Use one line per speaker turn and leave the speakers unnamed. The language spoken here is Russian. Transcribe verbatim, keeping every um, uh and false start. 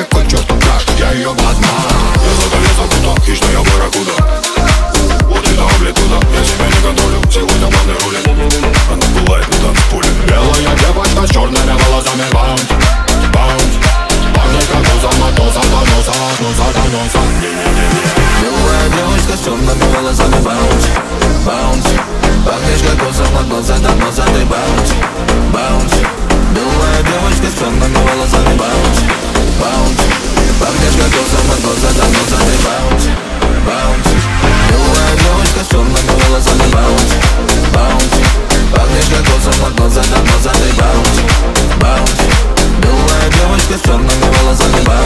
какой чертов брак, я ее бладман. Я задавил закуток, хищная барракуда. Вот это амплитуда, я себя не контролю, сегодня главный рулит. Она пылает на танцполе. Белая девочка с черными волосами. Баунс, баунс, пахнет как доза, матоза, доноса, носа, доноса.
Белая девочка с черными волосами. Баунс, баунс, пахнешь как доза, матоза, доноса. Ты баунс, баунс. Белая девочка с черными волосами. Баунс, баунс, пахнешь как доза, матоза, доноса. Ты баунс, баунс. Белая девочка с черными волосами. Баунс, баунс, пахнешь как доза, матоза, доноса. Ты баунс, баунс. Белая девочка с черными волосами. Баунс.